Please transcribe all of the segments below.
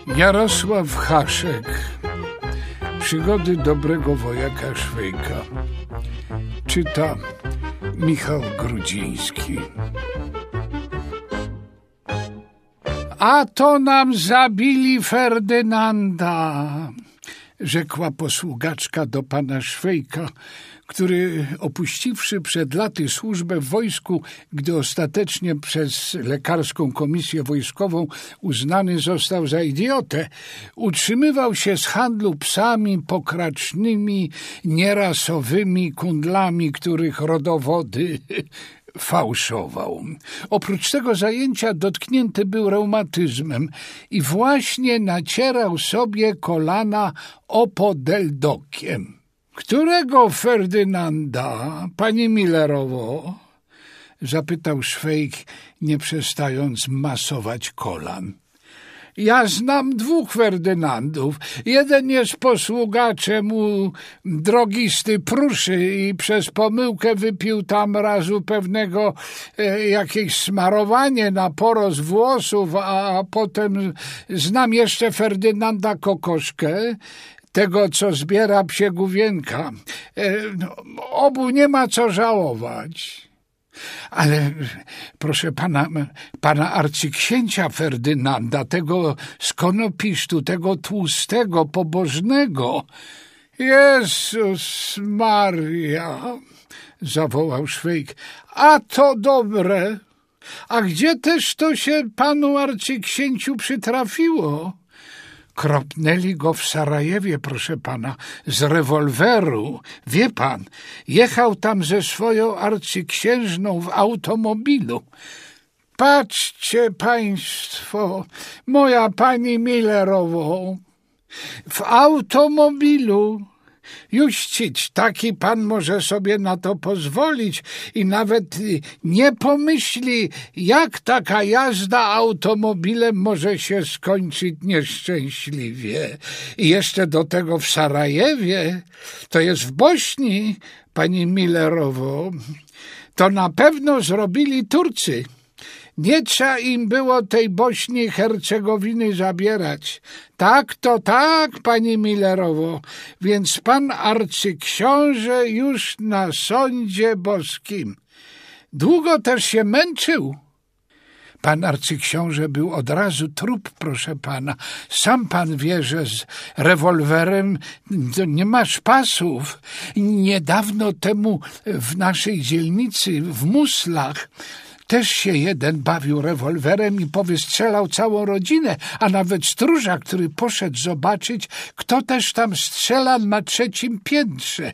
Jarosław Haszek. Przygody dobrego wojaka Szwejka. Czyta Michał Grudziński. A to nam zabili Ferdynanda, rzekła posługaczka do pana Szwejka, który, opuściwszy przed laty służbę w wojsku, gdy ostatecznie przez lekarską komisję wojskową uznany został za idiotę, utrzymywał się z handlu psami pokracznymi, nierasowymi kundlami, których rodowody fałszował. Oprócz tego zajęcia dotknięty był reumatyzmem i właśnie nacierał sobie kolana opodeldokiem. Którego Ferdynanda, pani Millerowo? Zapytał Szwejk, nie przestając masować kolan. Ja znam dwóch Ferdynandów. Jeden jest posługaczem u drogisty Pruszy i przez pomyłkę wypił tam razu pewnego jakieś smarowanie na porost włosów, a potem znam jeszcze Ferdynanda Kokoszkę, tego, co zbiera psie główienka. Obu nie ma co żałować. Ale proszę pana arcyksięcia Ferdynanda, tego z Konopisztu, tego tłustego, pobożnego. Jezus Maria, zawołał Szwejk. A to dobre. A gdzie też to się panu arcyksięciu przytrafiło? Kropnęli go w Sarajewie, proszę pana, z rewolweru. Wie pan, jechał tam ze swoją arcyksiężną w automobilu. Patrzcie państwo, moja pani Millerowo, w automobilu. Juścić, taki pan może sobie na to pozwolić i nawet nie pomyśli, jak taka jazda automobilem może się skończyć nieszczęśliwie. I jeszcze do tego w Sarajewie, to jest w Bośni, pani Millerowo. To na pewno zrobili Turcy. Nie trzeba im było tej Bośni Hercegowiny zabierać. Tak, to tak, pani Millerowo, więc pan arcyksiąże już na sądzie boskim. Długo też się męczył. Pan arcyksiąże był od razu trup, proszę pana. Sam pan wie, że z rewolwerem nie ma szpasów. Niedawno temu w naszej dzielnicy, w Muslach, też się jeden bawił rewolwerem i powystrzelał całą rodzinę, a nawet stróża, który poszedł zobaczyć, kto też tam strzela na 3. piętrze.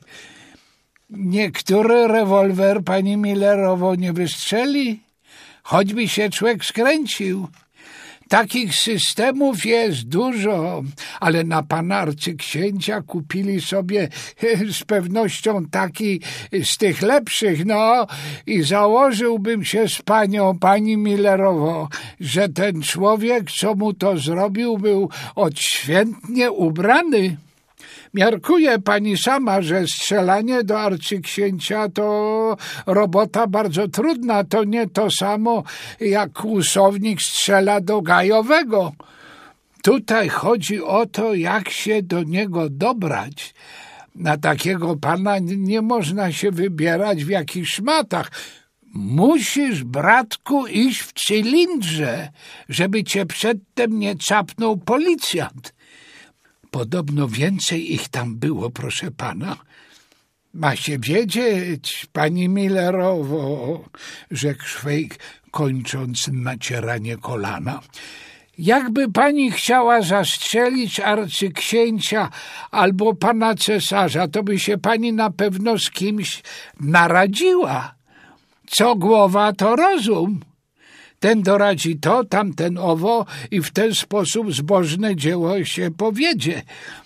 Niektóry rewolwer, pani Millerowo, nie wystrzeli, choćby się człowiek skręcił. Takich systemów jest dużo, ale na pana arcyksięcia kupili sobie z pewnością taki z tych lepszych, i założyłbym się z panią, pani Millerowo, że ten człowiek, co mu to zrobił, był odświętnie ubrany. Miarkuje pani sama, że strzelanie do arcyksięcia to robota bardzo trudna. To nie to samo, jak kłusownik strzela do gajowego. Tutaj chodzi o to, jak się do niego dobrać. Na takiego pana nie można się wybierać w jakichś szmatach. Musisz, bratku, iść w cylindrze, żeby cię przedtem nie capnął policjant. Podobno więcej ich tam było, proszę pana. Ma się wiedzieć, pani Millerowo, rzekł Szwejk, kończąc nacieranie kolana. Jakby pani chciała zastrzelić arcyksięcia albo pana cesarza, to by się pani na pewno z kimś naradziła. Co głowa, to rozum. Ten doradzi to, tamten owo i w ten sposób zbożne dzieło się powiedzie.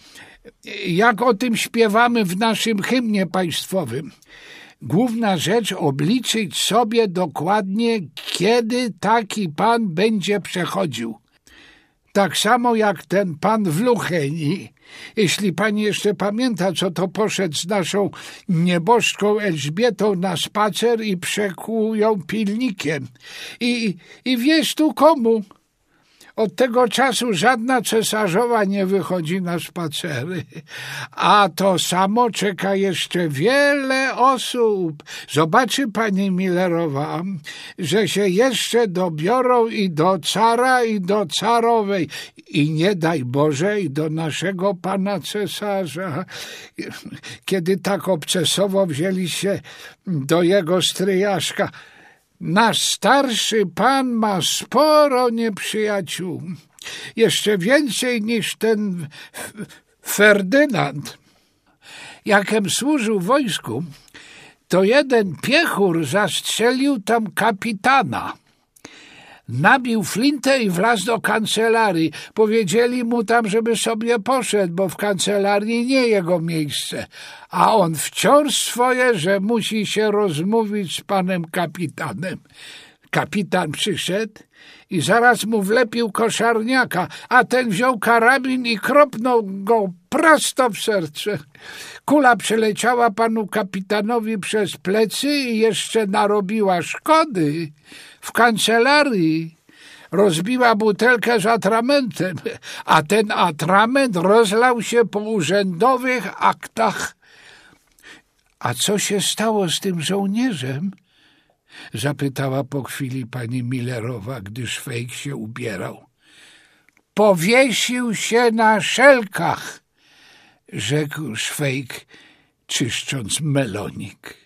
Jak o tym śpiewamy w naszym hymnie państwowym. Główna rzecz obliczyć sobie dokładnie, kiedy taki pan będzie przechodził. Tak samo jak ten pan w Lucheni. Jeśli pani jeszcze pamięta, co to poszedł z naszą nieboszczką Elżbietą na spacer i przekłuł ją pilnikiem. I wiesz tu komu? Od tego czasu żadna cesarzowa nie wychodzi na spacery, a to samo czeka jeszcze wiele osób. Zobaczy pani Millerowa, że się jeszcze dobiorą i do cara, i do carowej, i nie daj Boże, i do naszego pana cesarza. Kiedy tak obcesowo wzięli się do jego stryjaszka. Nasz starszy pan ma sporo nieprzyjaciół, jeszcze więcej niż ten Ferdynand. Jakem służył w wojsku, to jeden piechur zastrzelił tam kapitana. Nabił flintę i wlazł do kancelarii. Powiedzieli mu tam, żeby sobie poszedł, bo w kancelarii nie jego miejsce. A on wciąż swoje, że musi się rozmówić z panem kapitanem. Kapitan przyszedł i zaraz mu wlepił koszarniaka, a ten wziął karabin i kropnął go prosto w serce. Kula przeleciała panu kapitanowi przez plecy i jeszcze narobiła szkody. W kancelarii rozbiła butelkę z atramentem, a ten atrament rozlał się po urzędowych aktach. A co się stało z tym żołnierzem? Zapytała po chwili pani Millerowa, gdy Szwejk się ubierał. Powiesił się na szelkach, rzekł Szwejk, czyszcząc melonik.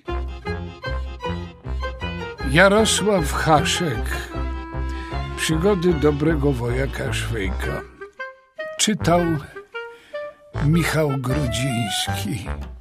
Jarosław Haszek. Przygody dobrego wojaka Szwejka. Czytał Michał Grodziński.